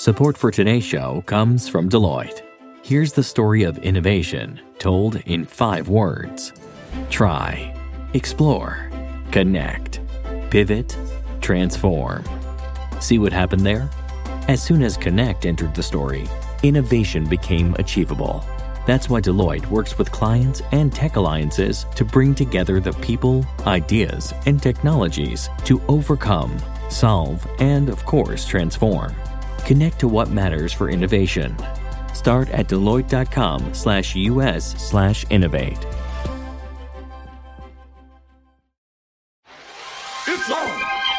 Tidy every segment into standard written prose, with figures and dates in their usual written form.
Support for today's show comes from Deloitte. Here's the story of innovation told in 5 words. Try, explore, connect, pivot, transform. See what happened there? As soon as connect entered the story, innovation became achievable. That's why Deloitte works with clients and tech alliances to bring together the people, ideas, and technologies to overcome, solve, and of course, transform. Connect to what matters for innovation. Start at Deloitte.com/US/innovate. It's on!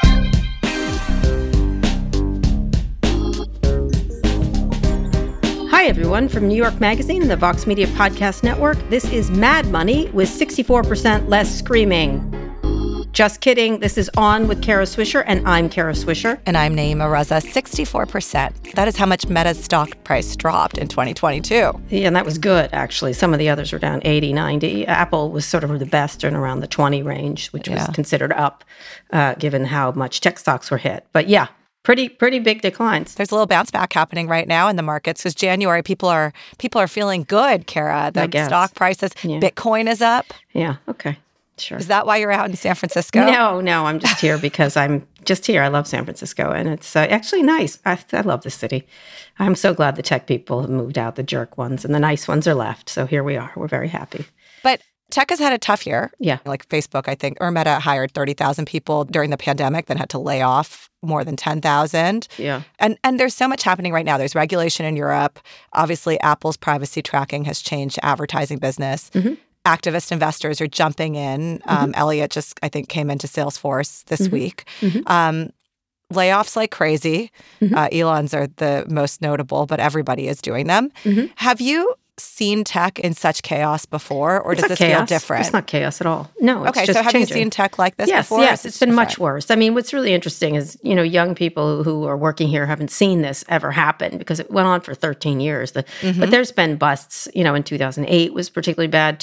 Hi, everyone. From New York Magazine and the Vox Media Podcast Network, this is Mad Money with 64% less screaming. Just kidding. This is On with Kara Swisher, and I'm Kara Swisher. And I'm Naeema Raza. 64%. That is how much Meta's stock price dropped in 2022. Yeah, and that was good, actually. Some of the others were down 80, 90. Apple was sort of the best in around the 20 range, which was considered up, given how much tech stocks were hit. But yeah, pretty big declines. There's a little bounce back happening right now in the markets because January people are feeling good, Kara. The stock prices, Bitcoin is up. Yeah, okay. Sure. Is that why you're out in San Francisco? No, I'm just here because I'm just here. I love San Francisco, and it's actually nice. I love the city. I'm so glad the tech people have moved out, the jerk ones, and the nice ones are left. So here we are. We're very happy. But tech has had a tough year. Yeah. Like Facebook, I think, or Meta hired 30,000 people during the pandemic, then had to lay off more than 10,000. Yeah. And there's so much happening right now. There's regulation in Europe. Obviously, Apple's privacy tracking has changed advertising business. Mm-hmm. Activist investors are jumping in. Elliott just, I think, came into Salesforce this week. Layoffs like crazy. Elon's are the most notable, but everybody is doing them. Have you seen tech in such chaos before, or does this feel different? It's not chaos at all. No, it's okay, just so have changing. you seen tech like this before? Yes, it's been much worse. I mean, what's really interesting is, young people who are working here haven't seen this ever happen because it went on for 13 years. But there's been busts, in 2008 was particularly bad,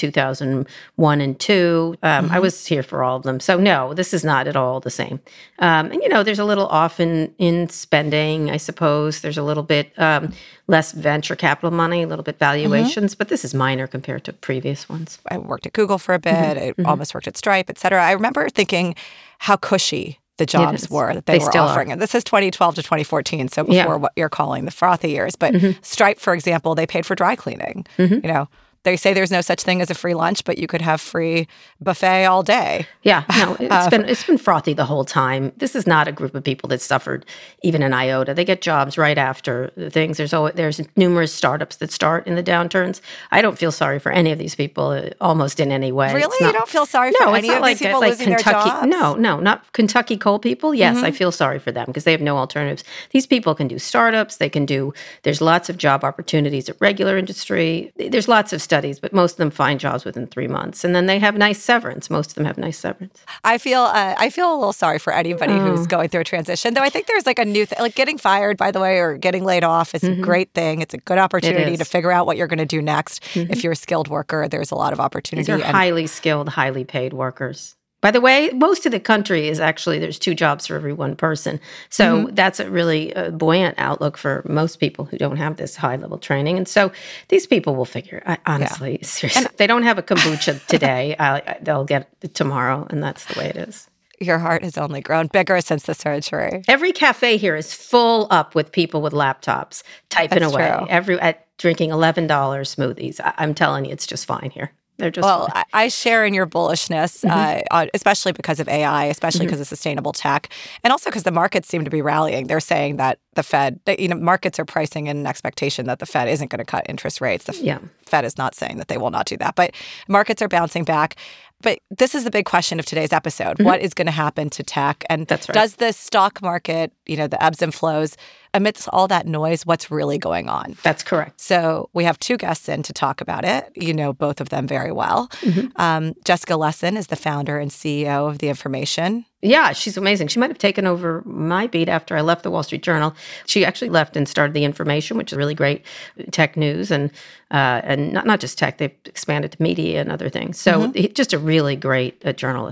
2001 and 2. I was here for all of them. So no, this is not at all the same. And, there's a little off in spending, I suppose. There's a little bit less venture capital money, a little bit valuations, but this is minor compared to previous ones. I worked at Google for a bit. I almost worked at Stripe, et cetera. I remember thinking how cushy the jobs were that they were offering. And this is 2012 to 2014, so before what you're calling the frothy years. But Stripe, for example, they paid for dry cleaning. They say there's no such thing as a free lunch, but you could have free buffet all day. Yeah, no, it's been frothy the whole time. This is not a group of people that suffered even an iota. They get jobs right after the things. There's numerous startups that start in the downturns. I don't feel sorry for any of these people almost in any way. Really? You don't feel sorry for any of these people losing Kentucky, their jobs? No, not Kentucky coal people. Yes, I feel sorry for them because they have no alternatives. These people can do startups. There's lots of job opportunities at regular industry. There's lots of studies, but most of them find jobs within 3 months. And then they have nice severance. Most of them have nice severance. I feel a little sorry for anybody who's going through a transition, though I think there's like a new thing, like getting fired, by the way, or getting laid off is a great thing. It's a good opportunity to figure out what you're going to do next. If you're a skilled worker, there's a lot of opportunity. These are highly skilled, highly paid workers. By the way, most of the country is actually, there's 2 jobs for every 1 person. So that's a really buoyant outlook for most people who don't have this high-level training. And so these people will figure, honestly, seriously, they don't have a kombucha today. They'll get it tomorrow, and that's the way it is. Your heart has only grown bigger since the surgery. Every cafe here is full up with people with laptops typing That's away. true. Drinking $11 smoothies. I'm telling you, it's just fine here. They're just fine. I share in your bullishness, especially because of AI, especially because of sustainable tech, and also because the markets seem to be rallying. They're saying that the Fed, markets are pricing in an expectation that the Fed isn't going to cut interest rates. The Fed is not saying that they will not do that, but markets are bouncing back. But this is the big question of today's episode. What is going to happen to tech? And does the stock market, the ebbs and flows, amidst all that noise, what's really going on? That's correct. So we have 2 guests in to talk about it. You know both of them very well. Jessica Lessin is the founder and CEO of The Information. Yeah, she's amazing. She might have taken over my beat after I left the Wall Street Journal. She actually left and started The Information, which is really great tech news and not just tech. They've expanded to media and other things. So just a really great journalist.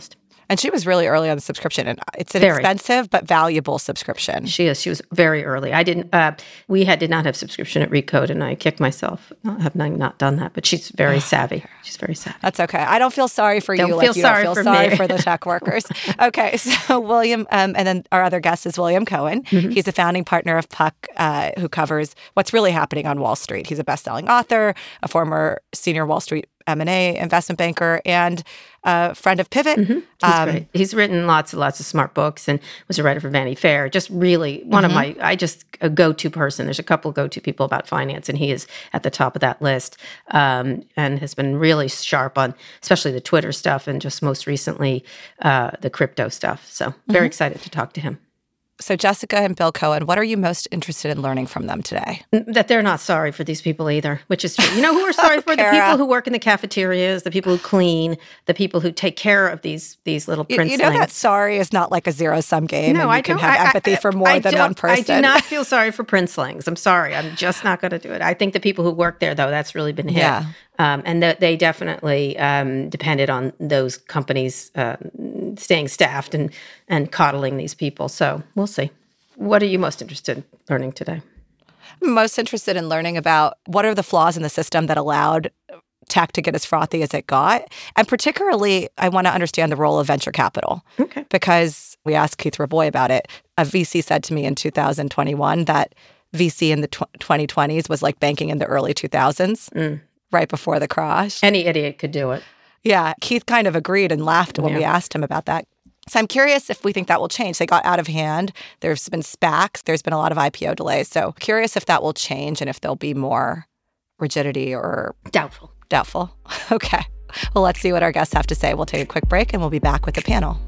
And she was really early on the subscription. And it's an Very. expensive but valuable subscription. She is. She was very early. I didn't. We did not have subscription at Recode, and I kicked myself. I have not done that. But she's very savvy. She's very savvy. That's okay. I don't feel sorry for you. Don't like feel you sorry don't feel for sorry me. for the tech workers. Okay, so William, and then our other guest is William Cohen. He's a founding partner of Puck, who covers what's really happening on Wall Street. He's a best-selling author, a former senior Wall Street M&A investment banker, and a friend of Pivot. He's great. He's written lots and lots of smart books and was a writer for Vanity Fair. Just really one of my, a go-to person. There's a couple go-to people about finance, and he is at the top of that list, and has been really sharp on especially the Twitter stuff and just most recently the crypto stuff. So very excited to talk to him. So Jessica and Bill Cohen, what are you most interested in learning from them today? That they're not sorry for these people either, which is true. You know who are sorry for? The people who work in the cafeterias, the people who clean, the people who take care of these little princelings. You know that sorry is not like a zero-sum game, No, and you can have empathy for more than one person. I do not feel sorry for princelings. I'm sorry. I'm just not going to do it. I think the people who work there, though, that's really been hit. Yeah. And they definitely depended on those companies staying staffed and coddling these people. So we'll see. What are you most interested in learning today? I'm most interested in learning about what are the flaws in the system that allowed tech to get as frothy as it got. And particularly, I want to understand the role of venture capital. Okay. Because we asked Keith Rabois about it. A VC said to me in 2021 that VC in the 2020s was like banking in the early 2000s. Right before the crash. Any idiot could do it. Yeah. Keith kind of agreed and laughed when we asked him about that. So I'm curious if we think that will change. They got out of hand. There's been SPACs. There's been a lot of IPO delays. So curious if that will change and if there'll be more rigidity or... Doubtful. Doubtful. Okay. Well, let's see what our guests have to say. We'll take a quick break and we'll be back with the panel.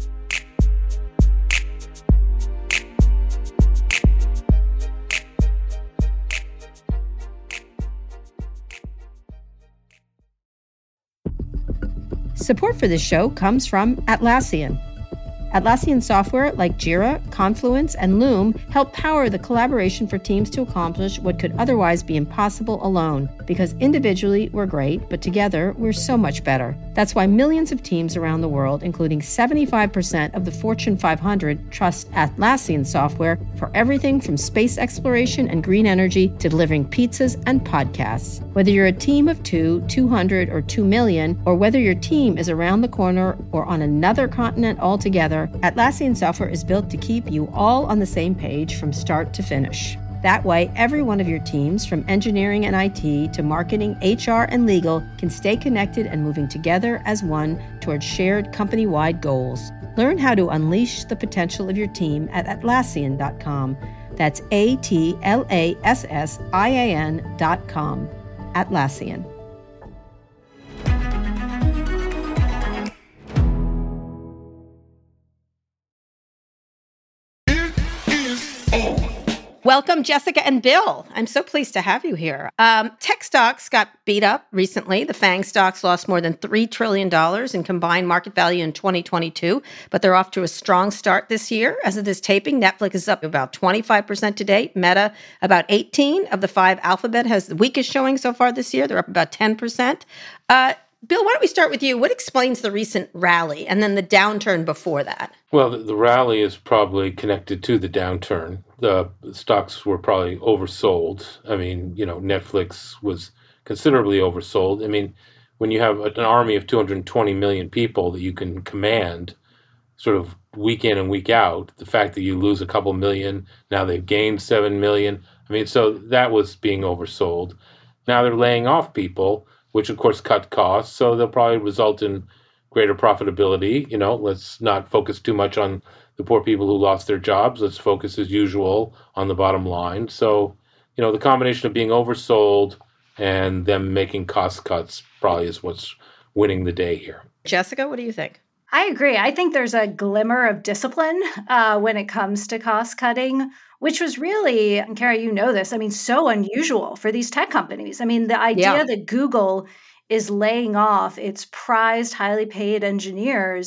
Support for this show comes from Atlassian. Atlassian software like Jira, Confluence, and Loom help power the collaboration for teams to accomplish what could otherwise be impossible alone. Because individually, we're great, but together, we're so much better. That's why millions of teams around the world, including 75% of the Fortune 500, trust Atlassian software for everything from space exploration and green energy to delivering pizzas and podcasts. Whether you're a team of 200, or 2 million, or whether your team is around the corner or on another continent altogether, Atlassian software is built to keep you all on the same page from start to finish. That way, every one of your teams, from engineering and IT to marketing, HR, and legal, can stay connected and moving together as one towards shared company-wide goals. Learn how to unleash the potential of your team at Atlassian.com. That's Atlassian.com. Atlassian. Welcome, Jessica and Bill. I'm so pleased to have you here. Tech stocks got beat up recently. The FANG stocks lost more than $3 trillion in combined market value in 2022, but they're off to a strong start this year. As of this taping, Netflix is up about 25% to date. Meta, about 18%. Of the 5, Alphabet has the weakest showing so far this year. They're up about 10%. Bill, why don't we start with you? What explains the recent rally and then the downturn before that? Well, the rally is probably connected to the downturn. The stocks were probably oversold. I mean, Netflix was considerably oversold. I mean, when you have an army of 220 million people that you can command sort of week in and week out, the fact that you lose a couple million, now they've gained 7 million. I mean, so that was being oversold. Now they're laying off people, which of course cut costs. So they'll probably result in greater profitability. Let's not focus too much on the poor people who lost their jobs. Let's focus as usual on the bottom line. So, the combination of being oversold and them making cost cuts probably is what's winning the day here. Jessica, what do you think? I agree. I think there's a glimmer of discipline when it comes to cost cutting, which was really, and Kara, you know this, so unusual for these tech companies. The idea that Google is laying off its prized, highly paid engineers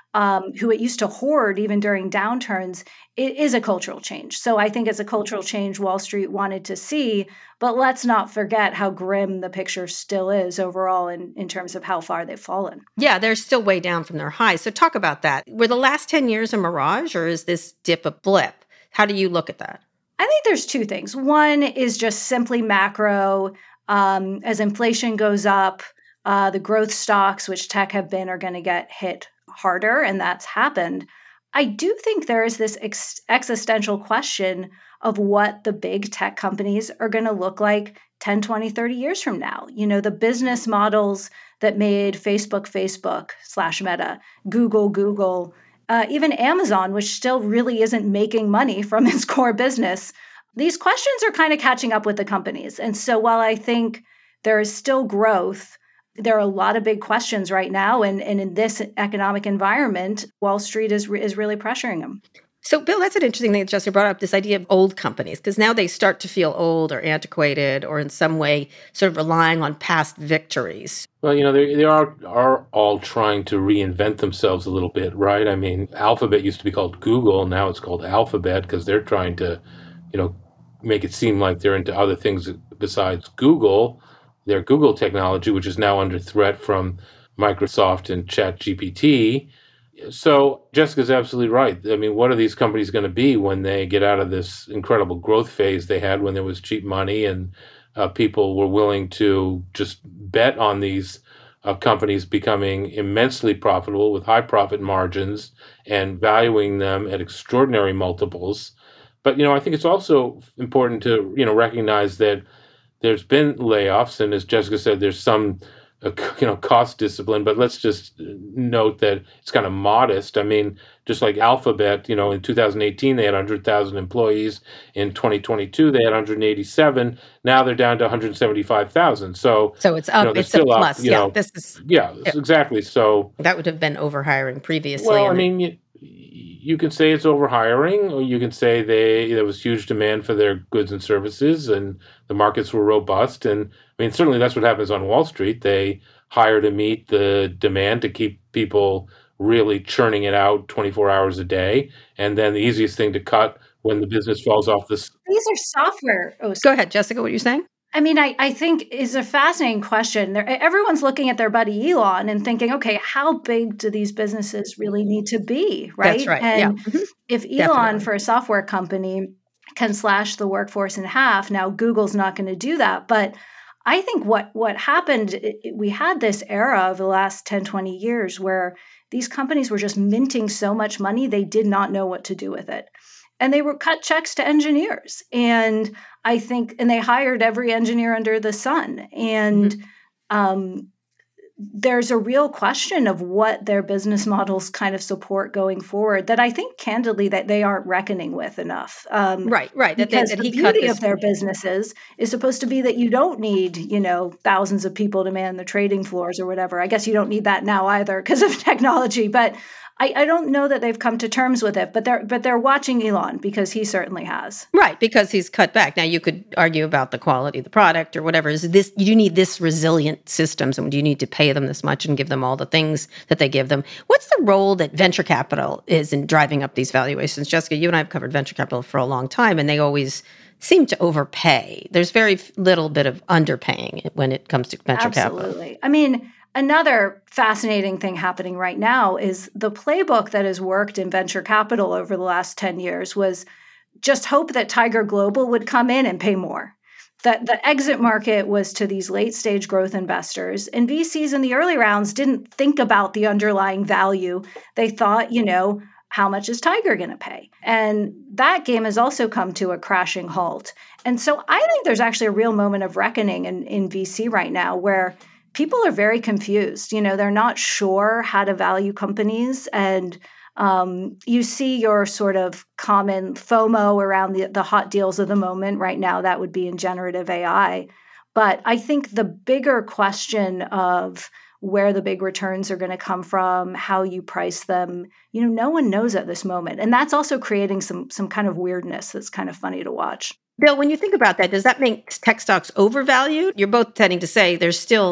who it used to hoard even during downturns, it is a cultural change. So I think it's a cultural change Wall Street wanted to see, but let's not forget how grim the picture still is overall in terms of how far they've fallen. Yeah, they're still way down from their highs. So talk about that. Were the last 10 years a mirage, or is this dip a blip? How do you look at that? I think there's two things. One is just simply macro. As inflation goes up, the growth stocks, which tech have been, are going to get hit harder, and that's happened. I do think there is this existential question of what the big tech companies are going to look like 10, 20, 30 years from now. You know, the business models that made Facebook / Meta, Google, even Amazon, which still really isn't making money from its core business. These questions are kind of catching up with the companies. And so while I think there is still growth, there are a lot of big questions right now. And in this economic environment, Wall Street is really pressuring them. So, Bill, that's an interesting thing that Jessica brought up, this idea of old companies, because now they start to feel old or antiquated or in some way sort of relying on past victories. Well, you know, they are all trying to reinvent themselves a little bit, right? I mean, Alphabet used to be called Google. Now it's called Alphabet because they're trying to, you know, make it seem like they're into other things besides Google. Their Google technology, which is now under threat from Microsoft and ChatGPT. So Jessica's absolutely right. I mean, what are these companies going to be when they get out of this incredible growth phase they had when there was cheap money and people were willing to just bet on these companies becoming immensely profitable with high profit margins and valuing them at extraordinary multiples. But, you know, I think it's also important to, you know, recognize that there's been layoffs. And as Jessica said, there's some cost discipline, but let's just note that it's kind of modest. I mean, just like Alphabet, you know, in 2018, they had 100,000 employees. In 2022, they had 187. Now they're down to 175,000. So it's up. You know, it's a plus. Exactly. So that would have been overhiring previously. Well, I mean, you can say it's overhiring, or you can say there was huge demand for their goods and services, and the markets were robust. And I mean, certainly that's what happens on Wall Street. They hire to meet the demand to keep people really churning it out 24 hours a day. And then the easiest thing to cut when the business falls off this. These are software. Go ahead, Jessica, what are you saying? I mean, I think is a fascinating question. Everyone's looking at their buddy Elon and thinking, okay, how big do these businesses really need to be, right? That's right. And yeah. If Elon, for a software company, can slash the workforce in half, now Google's not going to do that. But I think what happened, we had this era of the last 10, 20 years where these companies were just minting so much money, they did not know what to do with it. And they were cut checks to engineers. And I think, and they hired every engineer under the sun. And there's a real question of what their business models kind of support going forward that I think candidly that they aren't reckoning with enough. Right. Because the beauty of their businesses is supposed to be that you don't need, thousands of people to man the trading floors or whatever. I guess you don't need that now either because of technology, but I don't know that they've come to terms with it, but they're watching Elon because he certainly has. Right, because he's cut back. Now you could argue about the quality of the product or whatever. Is this, you need this resilient systems, and do you need to pay them this much and give them all the things that they give them? What's the role that venture capital is in driving up these valuations? Jessica, you and I have covered venture capital for a long time, and they always seem to overpay. There's very little bit of underpaying when it comes to venture capital. Absolutely. I mean, another fascinating thing happening right now is the playbook that has worked in venture capital over the last 10 years was just hope that Tiger Global would come in and pay more. That the exit market was to these late stage growth investors, and VCs in the early rounds didn't think about the underlying value. They thought, how much is Tiger going to pay? And that game has also come to a crashing halt. And so I think there's actually a real moment of reckoning in VC right now where people are very confused. They're not sure how to value companies. And you see your sort of common FOMO around the hot deals of the moment. Right now, that would be in generative AI. But I think the bigger question of where the big returns are going to come from, how you price them, no one knows at this moment. And that's also creating some kind of weirdness that's kind of funny to watch. Bill, when you think about that, does that make tech stocks overvalued? You're both tending to say there's still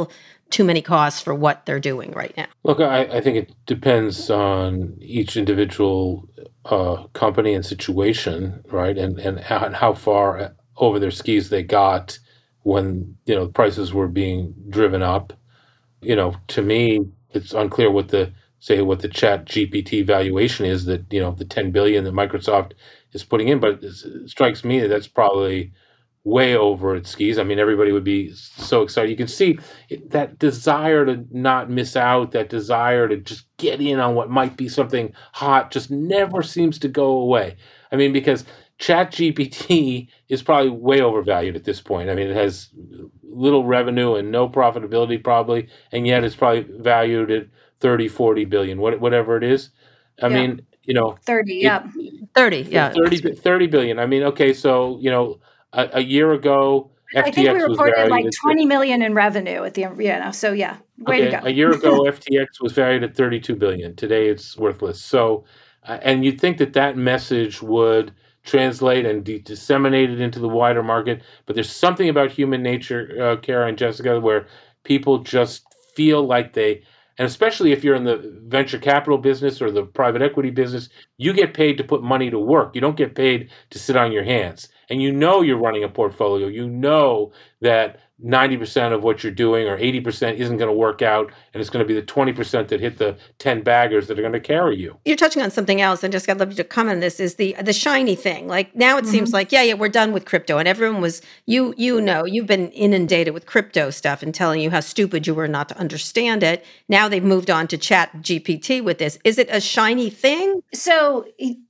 too many costs for what they're doing right now? Look, I think it depends on each individual company and situation, right? And how far over their skis they got when, prices were being driven up. To me, it's unclear what the Chat GPT valuation is that, the 10 billion that Microsoft is putting in, but it strikes me that that's probably way over its skis. I mean, everybody would be so excited. You can see that desire to not miss out, that desire to just get in on what might be something hot just never seems to go away. I mean, because ChatGPT is probably way overvalued at this point. I mean, it has little revenue and no profitability probably, and yet it's probably valued at 30, 40 billion, whatever it is. I mean, 30, yeah. 30, yeah. 30 billion. I mean, okay, so, a year ago, FTX I think we was reported valued like at 20 million in revenue at the end, so yeah, way to go. A year ago, FTX was valued at 32 billion. Today, it's worthless. So, and you'd think that message would translate and disseminate it into the wider market, but there's something about human nature, Kara and Jessica, where people just feel like and especially if you're in the venture capital business or the private equity business, you get paid to put money to work. You don't get paid to sit on your hands. And you're running a portfolio. You know that 90% of what you're doing or 80% isn't going to work out, and it's going to be the 20% that hit the 10 baggers that are going to carry you. You're touching on something else, and just I'd love you to comment on this, is the shiny thing. Like now it seems like, we're done with crypto, and everyone was, you've been inundated with crypto stuff and telling you how stupid you were not to understand it. Now they've moved on to Chat GPT with this. Is it a shiny thing? So,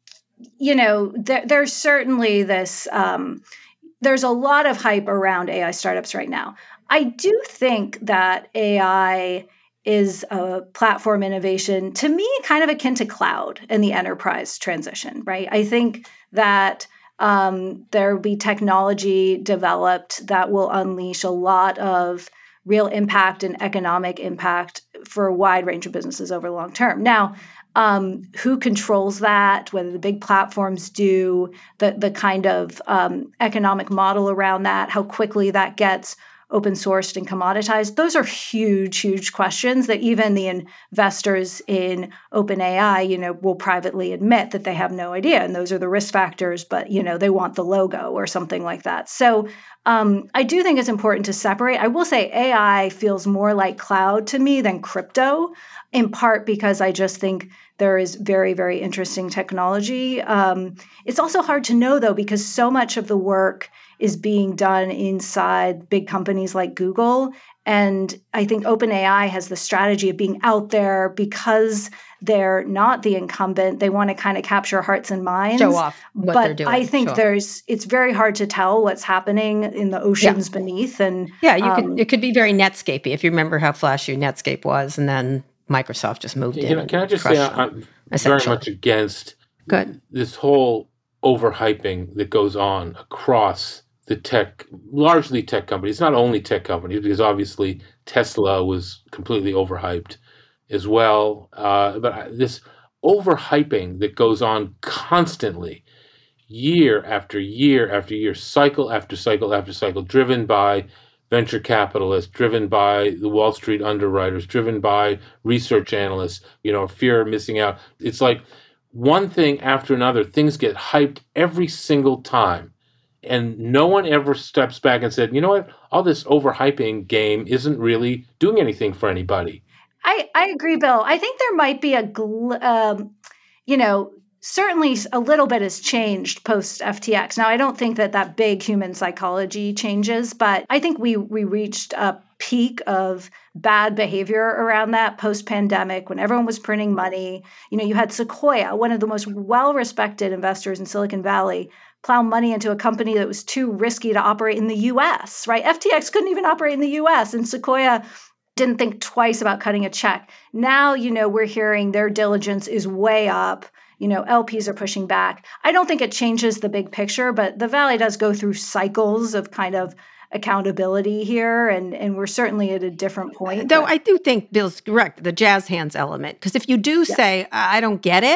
there's certainly this, there's a lot of hype around AI startups right now. I do think that AI is a platform innovation, to me, kind of akin to cloud and the enterprise transition, right? I think that there will be technology developed that will unleash a lot of real impact and economic impact for a wide range of businesses over the long term. Now, who controls that, whether the big platforms do, the kind of economic model around that, how quickly that gets open sourced and commoditized, those are huge, huge questions that even the investors in OpenAI, will privately admit that they have no idea. And those are the risk factors, but, they want the logo or something like that. So I do think it's important to separate. I will say AI feels more like cloud to me than crypto, in part because I just think there is very, very interesting technology. It's also hard to know, though, because so much of the work is being done inside big companies like Google. And I think OpenAI has the strategy of being out there because they're not the incumbent. They want to kind of capture hearts and minds. Show off what they're doing. But I think it's very hard to tell what's happening in the oceans beneath. And it could be very Netscapey, if you remember how flashy Netscape was, and then Microsoft just moved in. Can I just say I'm very much against this whole overhyping that goes on across the largely tech companies, not only tech companies, because obviously Tesla was completely overhyped as well. But this overhyping that goes on constantly, year after year after year, cycle after cycle after cycle, driven by venture capitalists, driven by the Wall Street underwriters, driven by research analysts, fear of missing out. It's like one thing after another, things get hyped every single time. And no one ever steps back and said, you know what, all this overhyping game isn't really doing anything for anybody. I agree, Bill. I think there might be certainly a little bit has changed post FTX. Now, I don't think that big human psychology changes, but I think we reached a peak of bad behavior around that post-pandemic when everyone was printing money. You had Sequoia, one of the most well-respected investors in Silicon Valley, plow money into a company that was too risky to operate in the U.S., right? FTX couldn't even operate in the U.S., and Sequoia didn't think twice about cutting a check. Now, we're hearing their diligence is way up. LPs are pushing back. I don't think it changes the big picture, but the Valley does go through cycles of kind of accountability here, and we're certainly at a different point. Though I do think Bill's correct, the jazz hands element, because if you do say, I don't get it,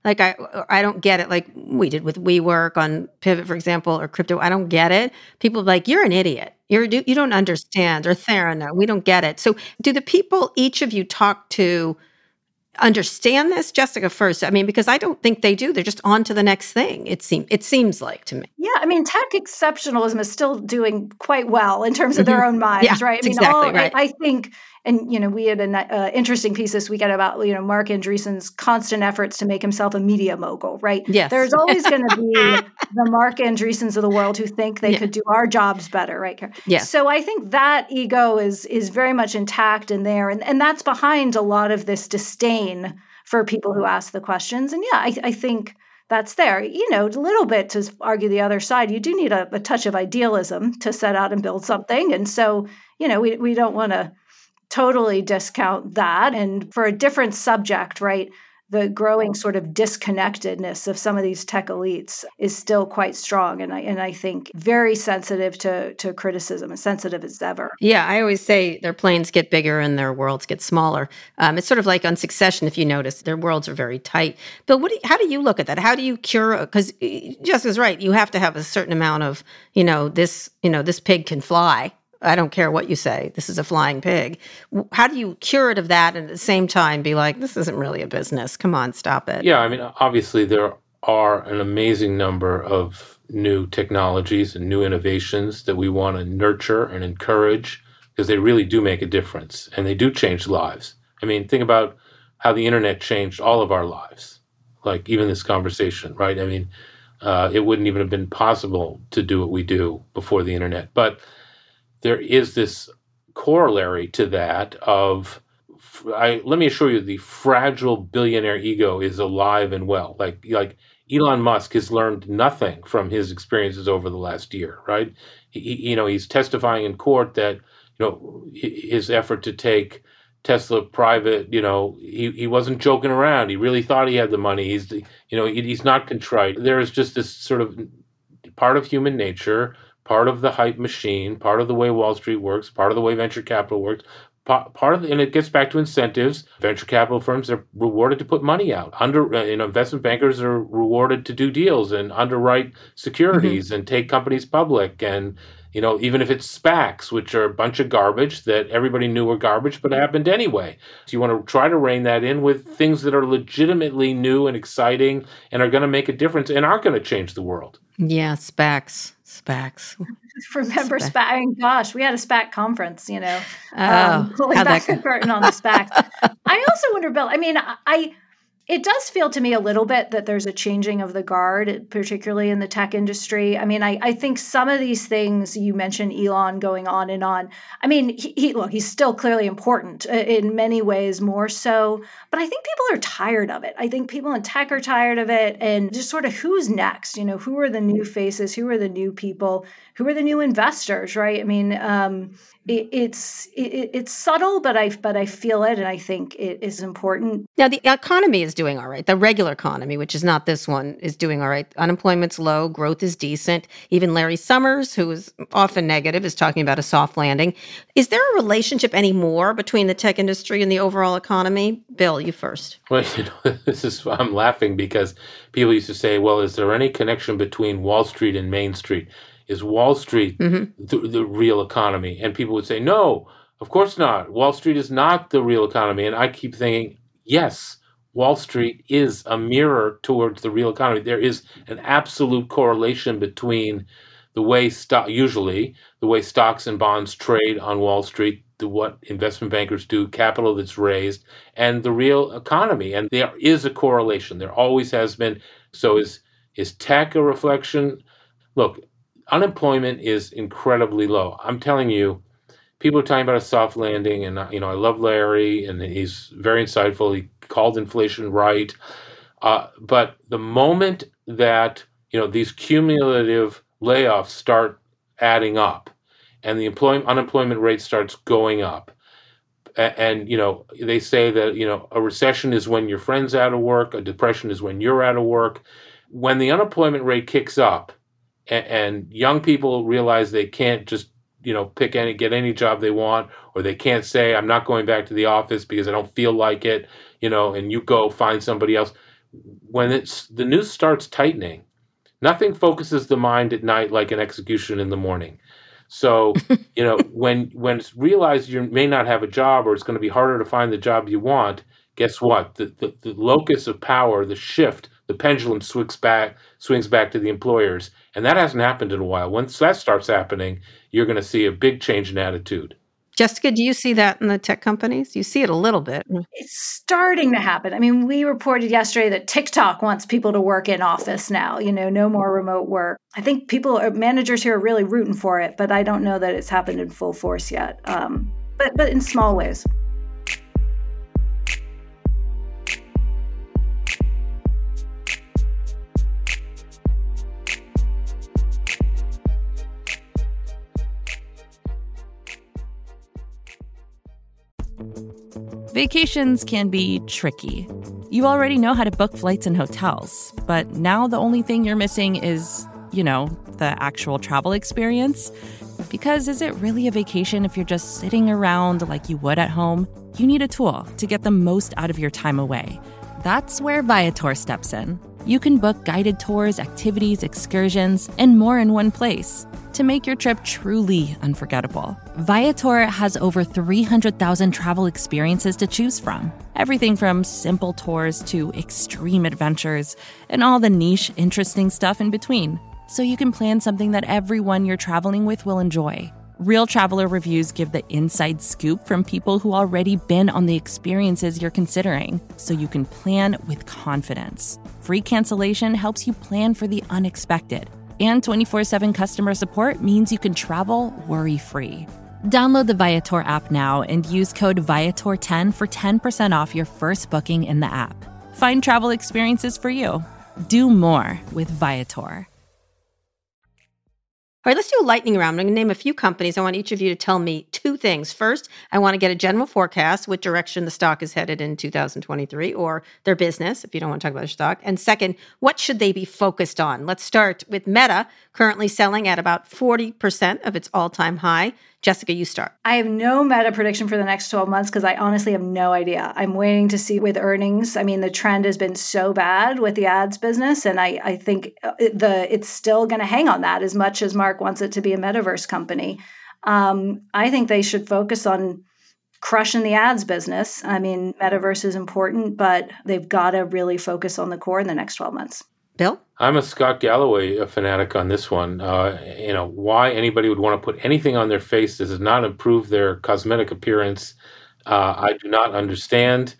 Like I don't get it. Like we did with WeWork on Pivot, for example, or crypto. I don't get it. People are like, you're an idiot. You don't understand. Or Theranos, we don't get it. So do the people each of you talk to understand this? Jessica first. I mean, because I don't think they do. They're just on to the next thing. It seems like to me. Yeah, I mean, tech exceptionalism is still doing quite well in terms of their own minds, Yeah, right? I mean, exactly right. I think, and we had an interesting piece this weekend about Marc Andreessen's constant efforts to make himself a media mogul, right? Yes. There's always going to be the Marc Andreessens of the world who think they could do our jobs better, right? Yeah. So I think that ego is very much intact in there, and that's behind a lot of this disdain for people who ask the questions. And yeah, I think that's there. A little bit to argue the other side, you do need a touch of idealism to set out and build something. And so, we don't want to totally discount that. And for a different subject, right, the growing sort of disconnectedness of some of these tech elites is still quite strong. And I think very sensitive to criticism, as sensitive as ever. Yeah, I always say their planes get bigger and their worlds get smaller. It's sort of like on Succession, if you notice, their worlds are very tight. Bill, how do you look at that? How do you cure? Because Jessica's right. You have to have a certain amount of, this pig can fly. I don't care what you say. This is a flying pig. How do you cure it of that and at the same time be like, this isn't really a business. Come on, stop it. Yeah, I mean, obviously there are an amazing number of new technologies and new innovations that we want to nurture and encourage because they really do make a difference and they do change lives. I mean, think about how the internet changed all of our lives, like even this conversation, right? I mean, it wouldn't even have been possible to do what we do before the internet. But there is this corollary to that of, let me assure you, the fragile billionaire ego is alive and well. Like Elon Musk has learned nothing from his experiences over the last year, right? He's testifying in court that, his effort to take Tesla private, he wasn't joking around. He really thought he had the money. He's not contrite. There is just this sort of part of human nature, part of the hype machine, part of the way Wall Street works, part of the way venture capital works, and it gets back to incentives. Venture capital firms are rewarded to put money out. Investment bankers are rewarded to do deals and underwrite securities and take companies public. And, even if it's SPACs, which are a bunch of garbage that everybody knew were garbage, but happened anyway. So you want to try to rein that in with things that are legitimately new and exciting and are going to make a difference and aren't going to change the world. Yeah, SPACs. Remember SPAC? And gosh, we had a SPAC conference, pulling back the curtain on the SPAC. I also wonder, Bill, I mean, it does feel to me a little bit that there's a changing of the guard, particularly in the tech industry. I mean, I think some of these things, you mentioned Elon going on and on. I mean, he's still clearly important in many ways, more so. But I think people are tired of it. I think people in tech are tired of it. And just sort of who's next? Who are the new faces? Who are the new people? Who are the new investors, right? I mean, it's subtle, but I feel it, and I think it is important. Now, the economy is doing all right. The regular economy, which is not this one, is doing all right. Unemployment's low. Growth is decent. Even Larry Summers, who is often negative, is talking about a soft landing. Is there a relationship anymore between the tech industry and the overall economy? Bill, you first. Well, I'm laughing because people used to say, well, is there any connection between Wall Street and Main Street? Is Wall Street the real economy? And people would say, no, of course not. Wall Street is not the real economy. And I keep thinking, yes, Wall Street is a mirror towards the real economy. There is an absolute correlation between the way stocks and bonds trade on Wall Street, to what investment bankers do, capital that's raised, and the real economy. And there is a correlation. There always has been. So is tech a reflection? Look, unemployment is incredibly low. I'm telling you, people are talking about a soft landing, and I love Larry, and he's very insightful. He called inflation right, but the moment that these cumulative layoffs start adding up, and the unemployment rate starts going up, and they say that a recession is when your friend's out of work, a depression is when you're out of work. When the unemployment rate kicks up, and young people realize they can't just get any job they want, or they can't say, I'm not going back to the office because I don't feel like it, and you go find somebody else. when the news starts tightening, nothing focuses the mind at night like an execution in the morning. So, when it's realized you may not have a job or it's going to be harder to find the job you want, guess what? The locus of power, the shift, the pendulum swings back to the employers. And that hasn't happened in a while. Once that starts happening, you're going to see a big change in attitude. Jessica, do you see that in the tech companies? You see it a little bit. It's starting to happen. I mean, we reported yesterday that TikTok wants people to work in office now, no more remote work. I think managers here are really rooting for it, but I don't know that it's happened in full force yet. But in small ways. Vacations can be tricky. You already know how to book flights and hotels, but now the only thing you're missing is, the actual travel experience. Because is it really a vacation if you're just sitting around like you would at home? You need a tool to get the most out of your time away. That's where Viator steps in. You can book guided tours, activities, excursions, and more in one place to make your trip truly unforgettable. Viator has over 300,000 travel experiences to choose from. Everything from simple tours to extreme adventures and all the niche, interesting stuff in between. So you can plan something that everyone you're traveling with will enjoy. Real traveler reviews give the inside scoop from people who already been on the experiences you're considering, so you can plan with confidence. Free cancellation helps you plan for the unexpected. And 24/7 customer support means you can travel worry-free. Download the Viator app now and use code Viator10 for 10% off your first booking in the app. Find travel experiences for you. Do more with Viator. All right, let's do a lightning round. I'm going to name a few companies. I want each of you to tell me two things. First, I want to get a general forecast, what direction the stock is headed in 2023, or their business, if you don't want to talk about their stock. And second, what should they be focused on? Let's start with Meta, currently selling at about 40% of its all-time high. Jessica, you start. I have no Meta prediction for the next 12 months because I honestly have no idea. I'm waiting to see with earnings. I mean, the trend has been so bad with the ads business, and I think it's still going to hang on that as much as Mark wants it to be a metaverse company. I think they should focus on crushing the ads business. I mean, metaverse is important, but they've got to really focus on the core in the next 12 months. Bill? I'm a Scott Galloway fanatic on this one. Why anybody would want to put anything on their face that does not improve their cosmetic appearance, I do not understand.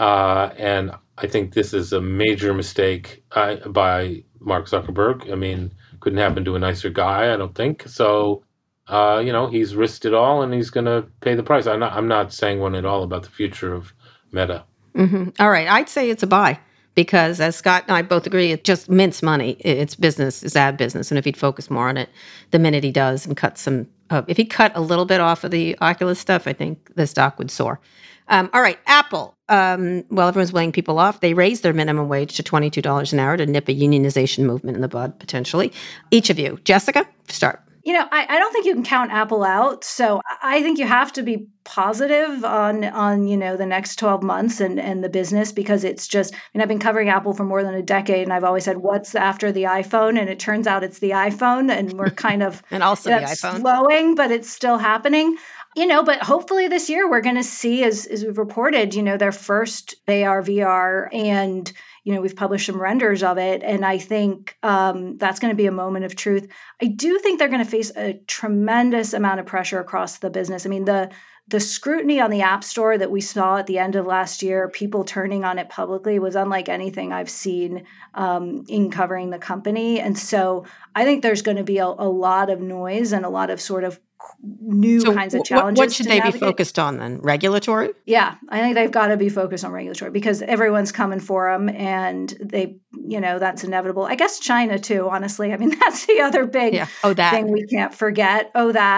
And I think this is a major mistake by Mark Zuckerberg. I mean, couldn't happen to a nicer guy, I don't think. So, he's risked it all and he's going to pay the price. I'm not saying one at all about the future of Meta. Mm-hmm. All right. I'd say it's a buy. Because as Scott and I both agree, it's just mince money. It's business, it's ad business. And if he'd focus more on it the minute he does and cut if he cut a little bit off of the Oculus stuff, I think the stock would soar. All right, Apple. Well, everyone's laying people off. They raised their minimum wage to $22 an hour to nip a unionization movement in the bud, potentially. Each of you. Jessica, start. I don't think you can count Apple out. So I think you have to be positive on the next 12 months and the business, because it's just, I've been covering Apple for more than a decade and I've always said, what's after the iPhone? And it turns out it's the iPhone, and we're kind of and also the iPhone slowing, but it's still happening. But hopefully this year we're going to see, as we've reported, their first AR, VR, and we've published some renders of it. And I think that's going to be a moment of truth. I do think they're going to face a tremendous amount of pressure across the business. I mean, the scrutiny on the App Store that we saw at the end of last year, people turning on it publicly, was unlike anything I've seen in covering the company. And so I think there's going to be a lot of noise and a lot of sort of new kinds of challenges. What should they be focused on then? Regulatory? Yeah, I think they've got to be focused on regulatory because everyone's coming for them, and that's inevitable. I guess China too, honestly. I mean, that's the other big thing we can't forget.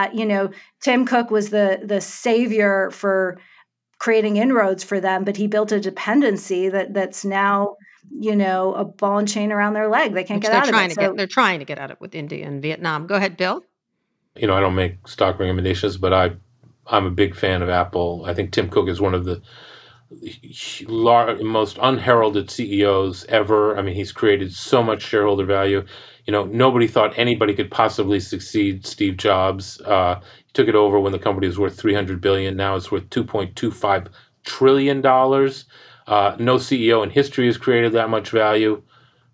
Tim Cook was the savior for creating inroads for them, but he built a dependency that's now a ball and chain around their leg. They can't get out of it. They're trying to get out of it with India and Vietnam. Go ahead, Bill. I don't make stock recommendations, but I'm a big fan of Apple. I think Tim Cook is one of the most unheralded CEOs ever. I mean, he's created so much shareholder value. Nobody thought anybody could possibly succeed Steve Jobs. He took it over when the company was worth $300 billion. Now it's worth $2.25 trillion. No CEO in history has created that much value.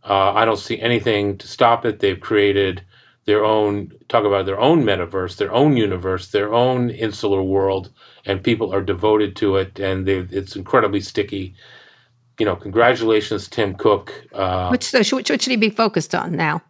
I don't see anything to stop it. They've created their own metaverse, their own universe, their own insular world, and people are devoted to it, and it's incredibly sticky. Congratulations, Tim Cook. What should he be focused on now?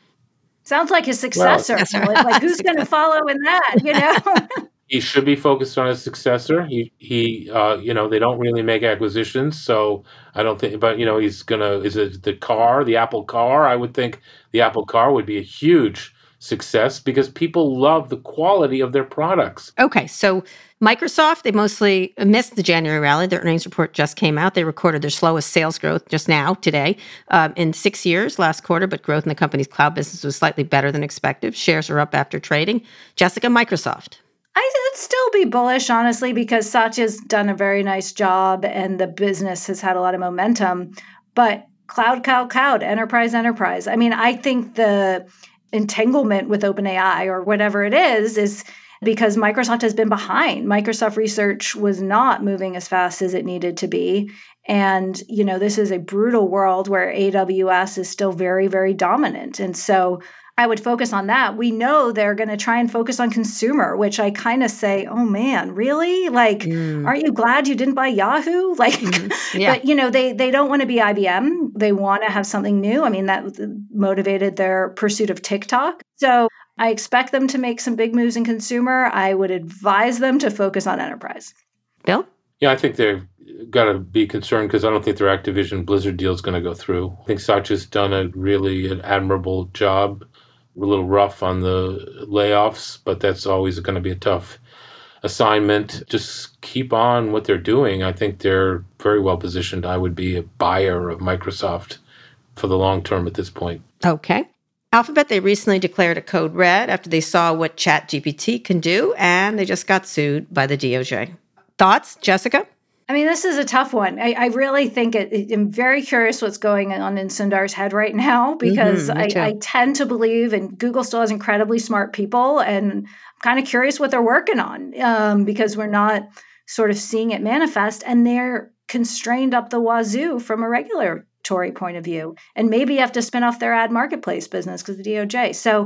Sounds like his successor. Well, like who's going to follow in that? He should be focused on his successor. They don't really make acquisitions, so I don't think. But is it the Apple car? I would think the Apple car would be a huge success because people love the quality of their products. Okay, so Microsoft, they mostly missed the January rally. Their earnings report just came out. They recorded their slowest sales growth just now, today, in 6 years, last quarter, but growth in the company's cloud business was slightly better than expected. Shares are up after trading. Jessica, Microsoft. I would still be bullish, honestly, because Satya's done a very nice job and the business has had a lot of momentum. But cloud, enterprise. I mean, I think the entanglement with OpenAI or whatever it is because Microsoft has been behind. Microsoft research was not moving as fast as it needed to be. And, this is a brutal world where AWS is still very, very dominant. And so I would focus on that. We know they're going to try and focus on consumer, which I kind of say, oh man, really? Aren't you glad you didn't buy Yahoo? Yeah. But they don't want to be IBM. They want to have something new. I mean, that motivated their pursuit of TikTok. So I expect them to make some big moves in consumer. I would advise them to focus on enterprise. Bill? Yeah, I think they've got to be concerned because I don't think their Activision Blizzard deal is going to go through. I think Satya's done an admirable job. We're a little rough on the layoffs, but that's always going to be a tough assignment. Just keep on what they're doing. I think they're very well positioned. I would be a buyer of Microsoft for the long term at this point. Okay. Alphabet, they recently declared a code red after they saw what ChatGPT can do, and they just got sued by the DOJ. Thoughts, Jessica? I mean, this is a tough one. I really think I'm very curious what's going on in Sundar's head right now because I tend to believe, and Google still has incredibly smart people, and I'm kind of curious what they're working on because we're not sort of seeing it manifest, and they're constrained up the wazoo from a regulatory point of view. And maybe you have to spin off their ad marketplace business because of the DOJ. So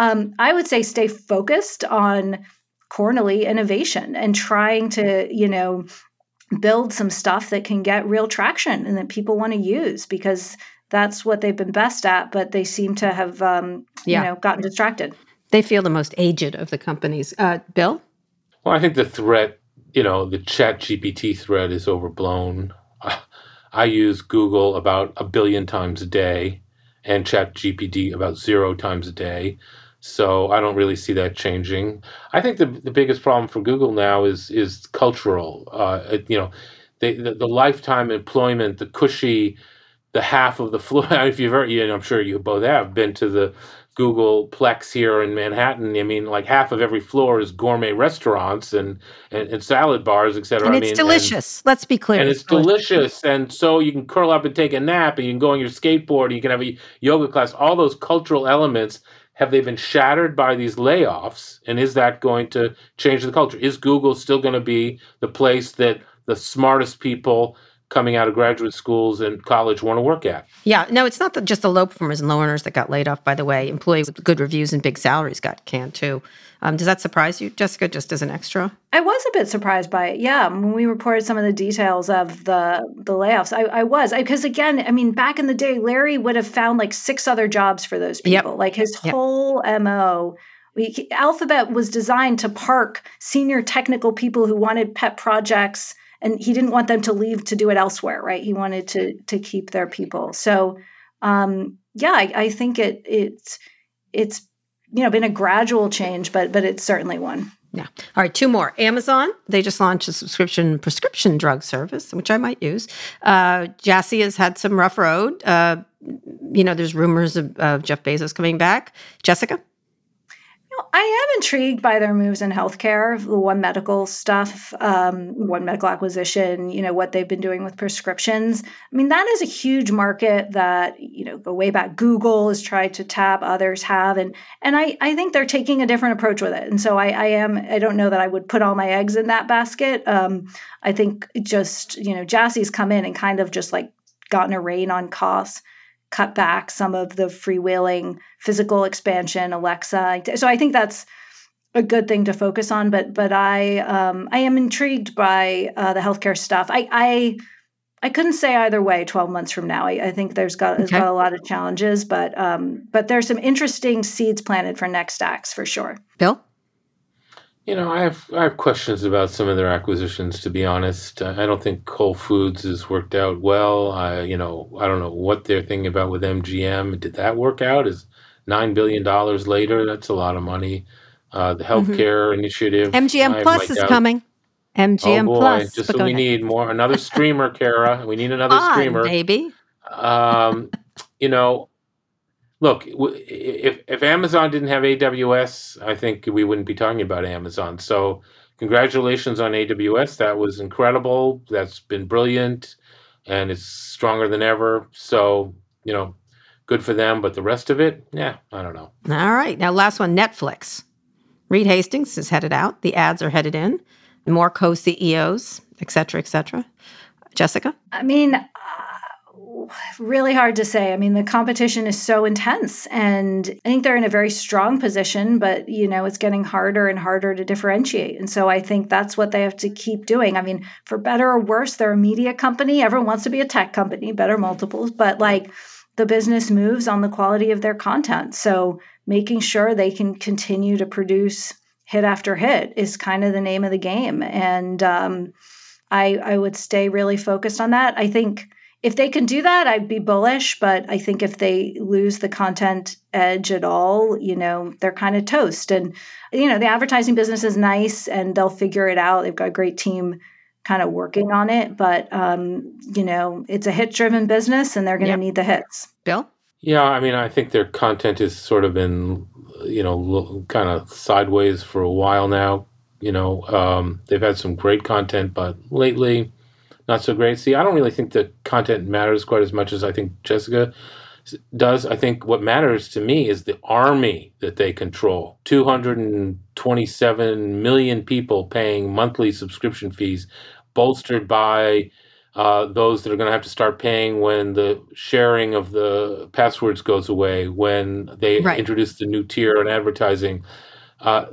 I would say stay focused on cornerly innovation and trying to, build some stuff that can get real traction and that people want to use because that's what they've been best at, but they seem to have, gotten distracted. They feel the most aged of the companies. Bill? Well, I think the threat, the ChatGPT threat is overblown. I use Google about 1 billion times a day and ChatGPT about 0 times a day. So I don't really see that changing. I think the biggest problem for Google now is cultural. The lifetime employment, the cushy, the half of the floor. If you've ever, I'm sure you both have been to the Google Plex here in Manhattan. I mean, like half of every floor is gourmet restaurants and salad bars, et cetera. And it's delicious. Let's be clear. And it's delicious. And so you can curl up and take a nap and you can go on your skateboard and you can have a yoga class. All those cultural elements, have they been shattered by these layoffs? And is that going to change the culture? Is Google still going to be the place that the smartest people coming out of graduate schools and college want to work at? Yeah, no, it's not just the low performers and low earners that got laid off, by the way. Employees with good reviews and big salaries got canned too. Does that surprise you, Jessica, just as an extra? I was a bit surprised by it, yeah. When we reported some of the details of the layoffs, I was. Because again, I mean, back in the day, Larry would have found like 6 other jobs for those people. Yep. Like his whole MO. Alphabet was designed to park senior technical people who wanted pet projects, and he didn't want them to leave to do it elsewhere, right? He wanted to keep their people. So, I think it's been a gradual change, but it's certainly one. Yeah. All right, 2 more. Amazon, they just launched a subscription prescription drug service, which I might use. Jassy has had some rough road. There's rumors of Jeff Bezos coming back. Jessica? I I am intrigued by their moves in healthcare, the One Medical stuff, One Medical acquisition, what they've been doing with prescriptions. I mean, that is a huge market that, go way back. Google has tried to tap, others have. And I think they're taking a different approach with it. And so I don't know that I would put all my eggs in that basket. I think just, Jassie's come in and kind of just like gotten a rein on costs, cut back some of the freewheeling physical expansion, Alexa. So I think that's a good thing to focus on. But I am intrigued by the healthcare stuff. I couldn't say either way 12 months from now. I think it's got a lot of challenges, but there's some interesting seeds planted for next acts for sure. Bill? I have questions about some of their acquisitions, to be honest. I don't think Whole Foods has worked out well. I don't know what they're thinking about with MGM. Did that work out? Is $9 billion later? That's a lot of money. The healthcare initiative. MGM Plus is coming. MGM Plus. Just so we need more. Another streamer, Kara. We need another streamer. Baby. Look, if Amazon didn't have AWS, I think we wouldn't be talking about Amazon. So congratulations on AWS. That was incredible. That's been brilliant, and it's stronger than ever. So, good for them. But the rest of it, I don't know. All right. Now, last one, Netflix. Reed Hastings is headed out. The ads are headed in. More co-CEOs, et cetera, et cetera. Jessica? I mean, really hard to say. I mean, the competition is so intense, and I think they're in a very strong position, but, it's getting harder and harder to differentiate. And so I think that's what they have to keep doing. I mean, for better or worse, they're a media company. Everyone wants to be a tech company, better multiples, but the business moves on the quality of their content. So making sure they can continue to produce hit after hit is kind of the name of the game. And I would stay really focused on that. I think if they can do that, I'd be bullish. But I think if they lose the content edge at all, they're kind of toast. And, the advertising business is nice and they'll figure it out. They've got a great team kind of working on it. But, it's a hit-driven business and they're going to need the hits. Bill? Yeah, I mean, I think their content has sort of been, kind of sideways for a while now. They've had some great content, but lately, not so great. See, I don't really think the content matters quite as much as I think Jessica does. I think what matters to me is the army that they control. 227 million people paying monthly subscription fees, bolstered by those that are going to have to start paying when the sharing of the passwords goes away, when they introduce the new tier on advertising. Bill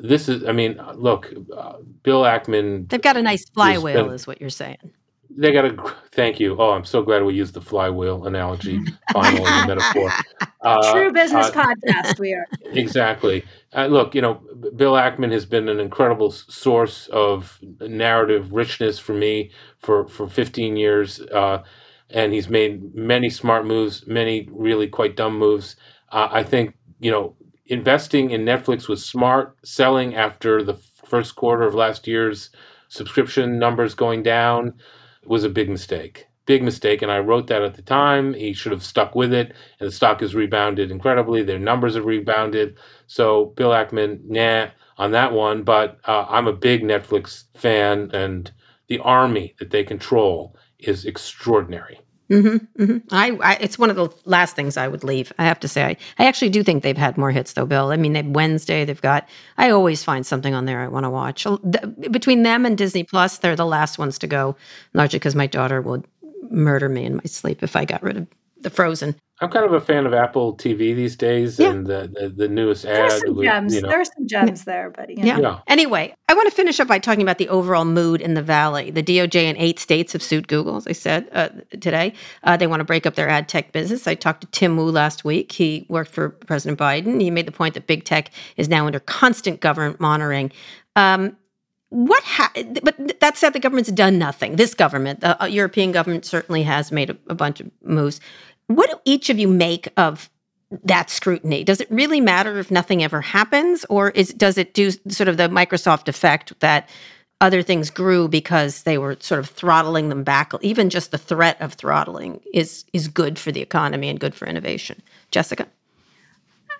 Ackman. They've got a nice flywheel, is what you're saying. They got thank you. Oh, I'm so glad we used the flywheel analogy, finally, the metaphor. True business podcast, we are. Exactly. Bill Ackman has been an incredible source of narrative richness for me for 15 years. And he's made many smart moves, many really quite dumb moves. I think, investing in Netflix was smart. Selling after the first quarter of last year's subscription numbers going down was a big mistake. And I wrote that at the time. He should have stuck with it, and the stock has rebounded incredibly. Their numbers have rebounded. So Bill Ackman, on that one. But I'm a big Netflix fan, and the army that they control is extraordinary. It's one of the last things I would leave. I have to say, I actually do think they've had more hits, though, Bill. I mean, Wednesday, I always find something on there I want to watch. Between them and Disney Plus, they're the last ones to go, largely because my daughter would murder me in my sleep if I got rid of the Frozen. I'm kind of a fan of Apple TV these days, and the newest ad. There's some gems. There are some gems there, but Yeah. Anyway, I want to finish up by talking about the overall mood in the Valley. The DOJ in 8 states have sued Google, as I said today. They want to break up their ad tech business. I talked to Tim Wu last week. He worked for President Biden. He made the point that big tech is now under constant government monitoring. But that said, the government's done nothing. This government, the European government, certainly has made a bunch of moves. What do each of you make of that scrutiny? Does it really matter if nothing ever happens, or does it do sort of the Microsoft effect that other things grew because they were sort of throttling them back? Even just the threat of throttling is good for the economy and good for innovation. Jessica?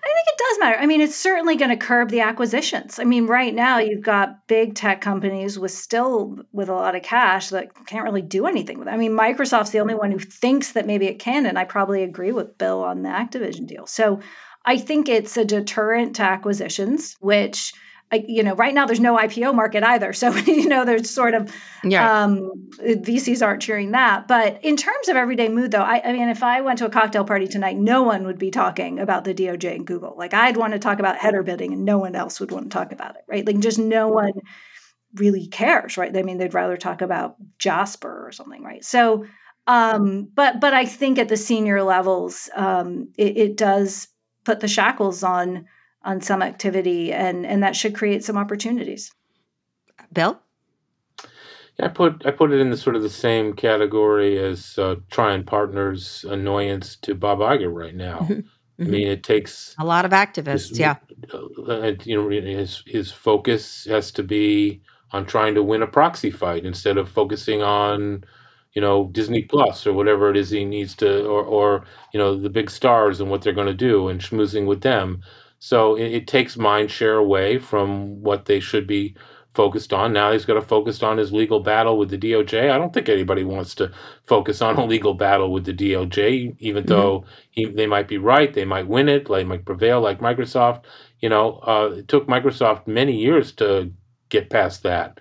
I think it does matter. I mean, it's certainly going to curb the acquisitions. I mean, right now you've got big tech companies with a lot of cash that can't really do anything with it. I mean, Microsoft's the only one who thinks that maybe it can, and I probably agree with Bill on the Activision deal. So I think it's a deterrent to acquisitions, which right now there's no IPO market either. So, there's sort of VCs aren't cheering that. But in terms of everyday mood, though, I mean, if I went to a cocktail party tonight, no one would be talking about the DOJ and Google. Like, I'd want to talk about header bidding and no one else would want to talk about it, right? Like, just no one really cares, right? I mean, they'd rather talk about Jasper or something, right? So, but I think at the senior levels, it does put the shackles on some activity, and that should create some opportunities. Bill? Yeah, I put it in the sort of the same category as Trian Partners' annoyance to Bob Iger right now. Mm-hmm. I mean, it takes a lot of activists. His focus has to be on trying to win a proxy fight instead of focusing on Disney Plus or whatever it is he needs to, or the big stars and what they're going to do and schmoozing with them. So it takes mind share away from what they should be focused on. Now he's got to focus on his legal battle with the DOJ. I don't think anybody wants to focus on a legal battle with the DOJ, even though they might be right, they might win it, they might prevail like Microsoft. It took Microsoft many years to get past that.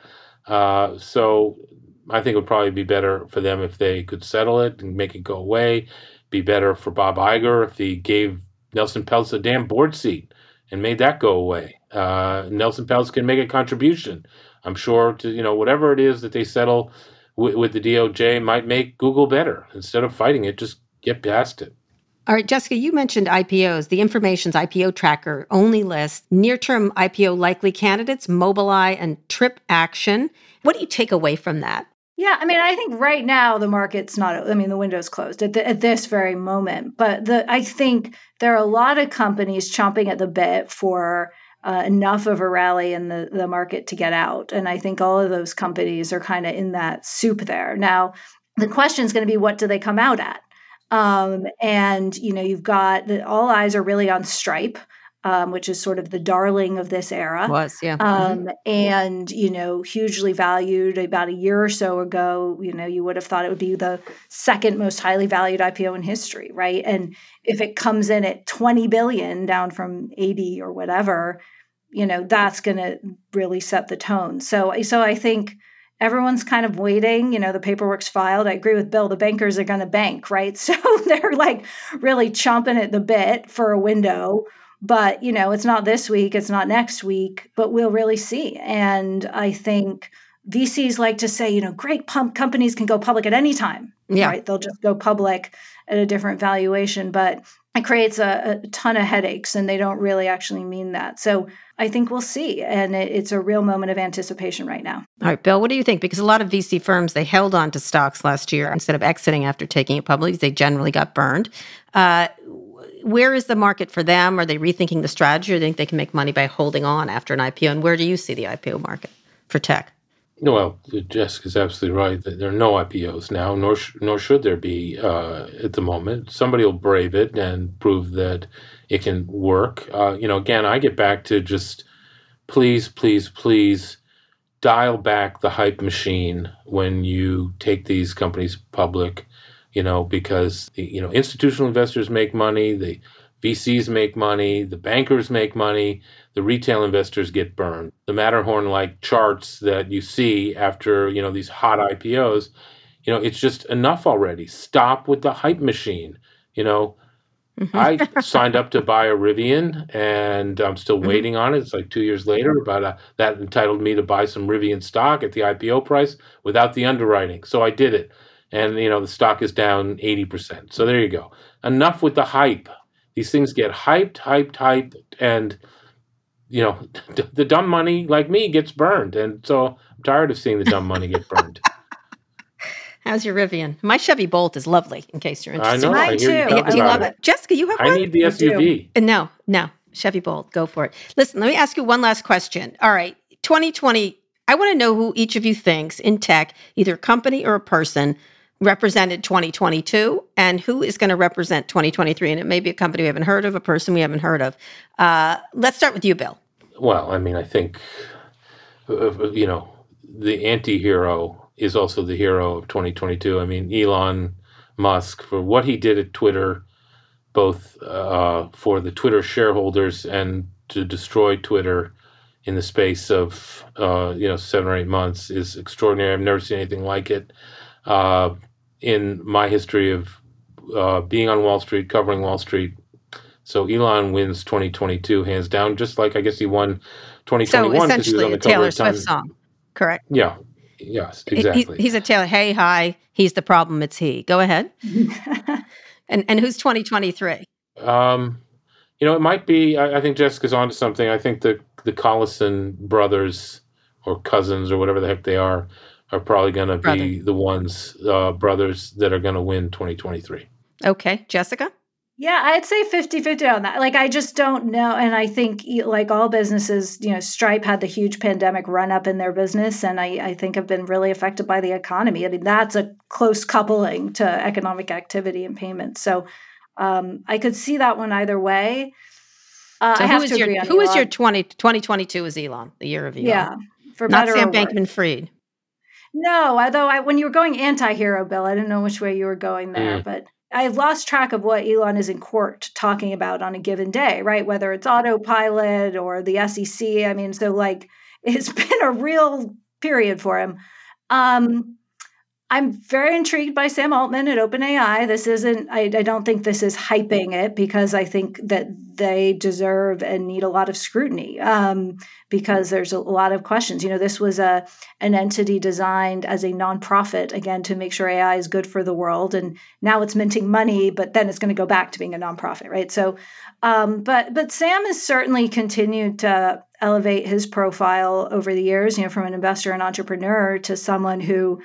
So I think it would probably be better for them if they could settle it and make it go away. Be better for Bob Iger if he gave Nelson Peltz a damn board seat and made that go away. Nelson Peltz can make a contribution, I'm sure, to whatever it is that they settle with the DOJ might make Google better. Instead of fighting it, just get past it. All right, Jessica, you mentioned IPOs. The Information's IPO tracker only lists near-term IPO likely candidates, Mobileye and TripAction. What do you take away from that? Yeah, I mean, I think right now the market's not, the window's closed at this very moment. But I think there are a lot of companies chomping at the bit for enough of a rally in the market to get out. And I think all of those companies are kind of in that soup there. Now, the question is going to be, what do they come out at? And, you've got all eyes are really on Stripe. Which is sort of the darling of this era. And, hugely valued about a year or so ago. You would have thought it would be the second most highly valued IPO in history, right? And if it comes in at $20 billion down from 80 or whatever, that's going to really set the tone. So I think everyone's kind of waiting. The paperwork's filed. I agree with Bill. The bankers are going to bank, right? So they're like really chomping at the bit for a window. But, it's not this week, it's not next week, but we'll really see. And I think VCs like to say, great companies can go public at any time, right? They'll just go public at a different valuation, but it creates a ton of headaches and they don't really actually mean that. So I think we'll see. And it's a real moment of anticipation right now. All right, Bill, what do you think? Because a lot of VC firms, they held on to stocks last year instead of exiting after taking it public. They generally got burned. Where is the market for them? Are they rethinking the strategy, or do they think they can make money by holding on after an IPO? And where do you see the IPO market for tech? Well, Jessica's absolutely right. There are no IPOs now, nor should there be at the moment. Somebody will brave it and prove that it can work. Again, I get back to just please dial back the hype machine when you take these companies public. Because institutional investors make money, the VCs make money, the bankers make money, the retail investors get burned. The Matterhorn-like charts that you see after, these hot IPOs, it's just enough already. Stop with the hype machine. I signed up to buy a Rivian, and I'm still waiting on it. It's like 2 years later, but that entitled me to buy some Rivian stock at the IPO price without the underwriting. So I did it. And, the stock is down 80%. So there you go. Enough with the hype. These things get hyped, and, the dumb money like me gets burned. And so I'm tired of seeing the dumb money get burned. How's your Rivian? My Chevy Bolt is lovely, in case you're interested. I know. I hear you Do you love it? Jessica, you have one? I need the SUV. No. Chevy Bolt. Go for it. Listen, let me ask you one last question. All right. 2020, I want to know who each of you thinks in tech, either a company or a person, represented 2022 and who is going to represent 2023. And it may be a company we haven't heard of, a person we haven't heard of. Let's start with you, Bill. Well, I mean, I think, the anti-hero is also the hero of 2022. I mean, Elon Musk, for what he did at Twitter, both for the Twitter shareholders and to destroy Twitter in the space of 7 or 8 months, is extraordinary. I've never seen anything like it in my history of being on Wall Street, covering Wall Street. So Elon wins 2022 hands down, just like I guess he won 2021. So essentially a Taylor Swift song, correct? Yeah. Yes, exactly. He's a Taylor. Hey, hi. He's the problem. It's he. Go ahead. And who's 2023? It might be. I think Jessica's onto something. I think the Collison brothers or cousins or whatever the heck they are probably going to be the ones brothers that are going to win 2023. Okay, Jessica. Yeah, I'd say 50-50 on that. Like, I just don't know. And I think, like all businesses, Stripe had the huge pandemic run up in their business, and I think have been really affected by the economy. I mean, that's a close coupling to economic activity and payments. So I could see that one either way. So who is your 2022 is Elon, the year of Elon? Yeah, for not better Sam or worse. Bankman-Fried. No, although when you were going anti-hero, Bill, I didn't know which way you were going there, but I lost track of what Elon is in court talking about on a given day, right? Whether it's autopilot or the SEC. I mean, so like it's been a real period for him. I'm very intrigued by Sam Altman at OpenAI. This isn't, I don't think this is hyping it, because I think that they deserve and need a lot of scrutiny because there's a lot of questions. This was an entity designed as a nonprofit, again, to make sure AI is good for the world. And now it's minting money, but then it's going to go back to being a nonprofit, right? So, but Sam has certainly continued to elevate his profile over the years, from an investor and entrepreneur to someone who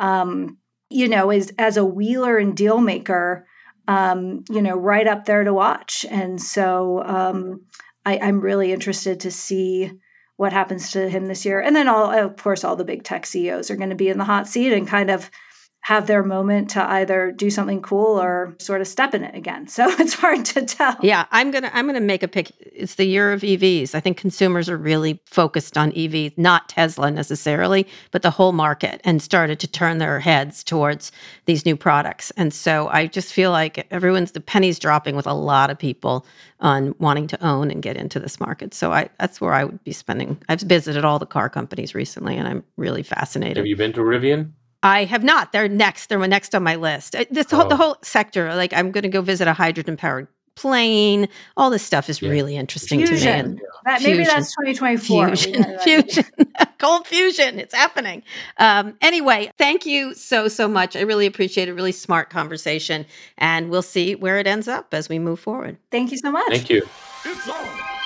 is as a wheeler and deal maker, right up there to watch. And so I'm really interested to see what happens to him this year. And then of course, all the big tech CEOs are going to be in the hot seat and kind of have their moment to either do something cool or sort of step in it again. So it's hard to tell. Yeah, I'm gonna make a pick. It's the year of EVs. I think consumers are really focused on EVs, not Tesla necessarily, but the whole market, and started to turn their heads towards these new products. And so I just feel like the penny's dropping with a lot of people on wanting to own and get into this market. So that's where I would be spending. I've visited all the car companies recently, and I'm really fascinated. Have you been to Rivian? I have not. They're next. They're next on my list. The whole sector. Like, I'm going to go visit a hydrogen-powered plane. All this stuff is really interesting to me. And maybe that's 2024. Fusion. Cold fusion. It's happening. Anyway, thank you so much. I really appreciate it. Really smart conversation. And we'll see where it ends up as we move forward. Thank you so much. Thank you. It's on.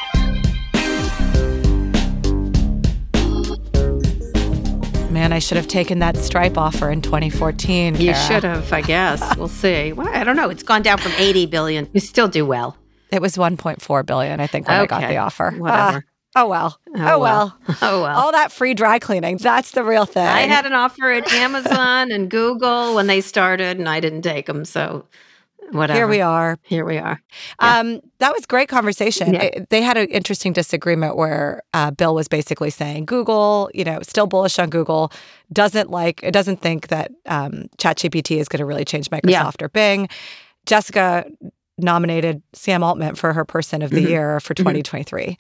Man, I should have taken that Stripe offer in 2014. You Kara. should have, I guess. We'll see. Well, I don't know. It's gone down from 80 billion. You still do well. It was 1.4 billion, I think, when I got the offer. Whatever. Oh, well. Oh, well. All that free dry cleaning. That's the real thing. I had an offer at Amazon and Google when they started, and I didn't take them. So whatever. Here we are. Yeah. That was great conversation. Yeah. They had an interesting disagreement where Bill was basically saying Google, still bullish on Google, doesn't think that ChatGPT is going to really change Microsoft or Bing. Jessica nominated Sam Altman for her Person of the Year for 2023.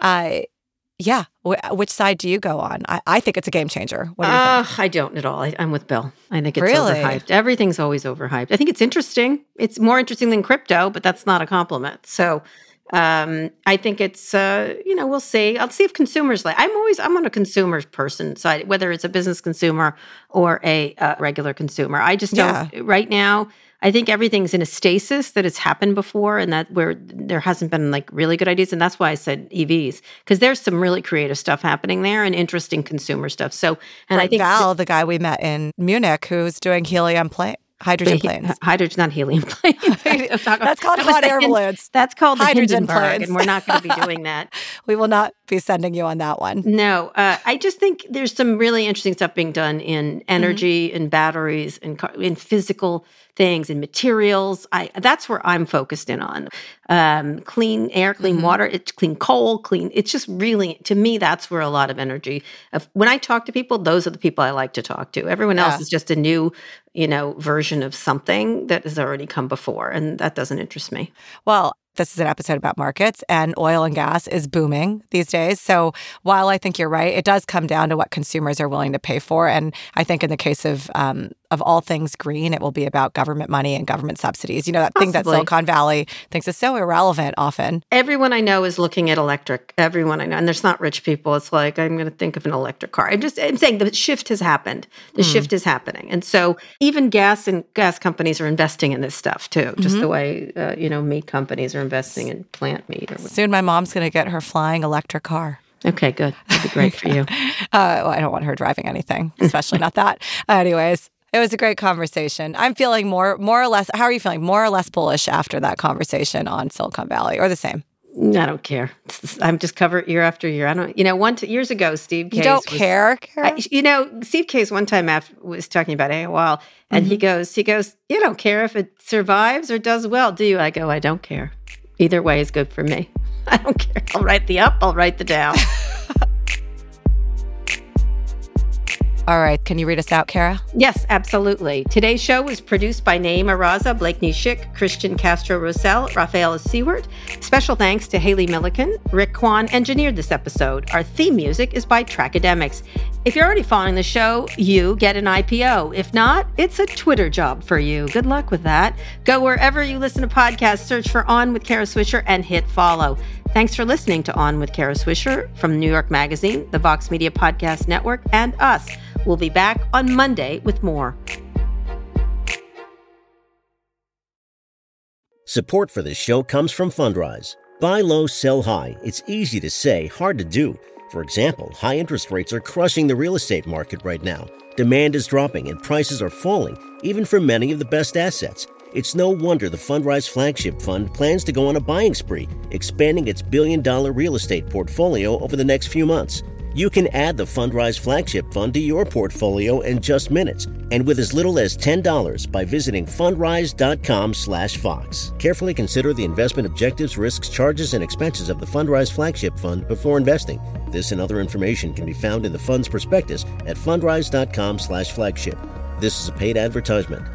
Which side do you go on? I think it's a game changer. What do you think? I don't at all. I'm with Bill. I think it's Really? overhyped. Everything's always overhyped. I think it's interesting. It's more interesting than crypto, but that's not a compliment. So I think it's, we'll see. I'll see if consumers I'm on a consumer person side, whether it's a business consumer or a regular consumer. I just don't, right now, I think everything's in a stasis that has happened before, and that where there hasn't been like really good ideas. And that's why I said EVs, because there's some really creative stuff happening there and interesting consumer stuff. So, and I think Val, the guy we met in Munich, who's doing helium Hydrogen planes. Hydrogen, not helium planes. That's called hot air balloons. That's called hydrogen the planes. Hindenburg, and we're not going to be doing that. We will not be sending you on that one. No, I just think there's some really interesting stuff being done in energy and batteries and in physical things and materials. That's where I'm focused in on. Clean air, clean water, it's clean coal, clean. It's just really, to me, that's where a lot of energy. When I talk to people, those are the people I like to talk to. Everyone else is just a new, version of something that has already come before, and that doesn't interest me. Well, this is an episode about markets, and oil and gas is booming these days. So while I think you're right, it does come down to what consumers are willing to pay for. And I think in the case of all things green, it will be about government money and government subsidies. That thing that Silicon Valley thinks is so irrelevant often. Everyone I know is looking at electric. Everyone I know. And there's not rich people. It's like, I'm going to think of an electric car. I'm saying the shift has happened. The shift is happening. And so even gas companies are investing in this stuff too, just the way, meat companies are investing in plant meat. Soon my mom's going to get her flying electric car. Okay, good. That'd be great for you. Well, I don't want her driving anything, especially not that. Anyways, it was a great conversation. I'm feeling more or less, how are you feeling? More or less bullish after that conversation on Silicon Valley, or the same? I don't care. I'm just covered year after year. I don't, years ago, Steve Case. You don't care? Steve Case one time was talking about AOL, and he goes, you don't care if it survives or does well, do you? I go, I don't care. Either way is good for me. I don't care. I'll write the up, I'll write the down. All right. Can you read us out, Kara? Yes, absolutely. Today's show was produced by Naima Raza, Blake Schick, Christian Castro-Rosell, Rafaela Seward. Special thanks to Haley Milliken. Rick Kwan engineered this episode. Our theme music is by Trackademics. If you're already following the show, you get an IPO. If not, it's a Twitter job for you. Good luck with that. Go wherever you listen to podcasts, search for On with Kara Swisher, and hit follow. Thanks for listening to On with Kara Swisher from New York Magazine, the Vox Media Podcast Network, and us. We'll be back on Monday with more. Support for this show comes from Fundrise. Buy low, sell high. It's easy to say, hard to do. For example, high interest rates are crushing the real estate market right now. Demand is dropping and prices are falling, even for many of the best assets. It's no wonder the Fundrise Flagship Fund plans to go on a buying spree, expanding its billion-dollar real estate portfolio over the next few months. You can add the Fundrise Flagship Fund to your portfolio in just minutes, and with as little as $10 by visiting fundrise.com/Fox. Carefully consider the investment objectives, risks, charges, and expenses of the Fundrise Flagship Fund before investing. This and other information can be found in the fund's prospectus at fundrise.com/flagship. This is a paid advertisement.